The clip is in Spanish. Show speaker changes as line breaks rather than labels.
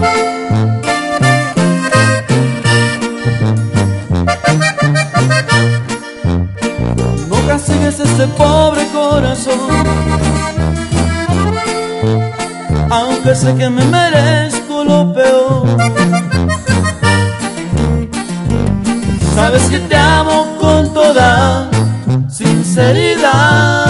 No castigues este pobre corazón, aunque sé que me merezco lo peor. Sabes que te amo con toda sinceridad.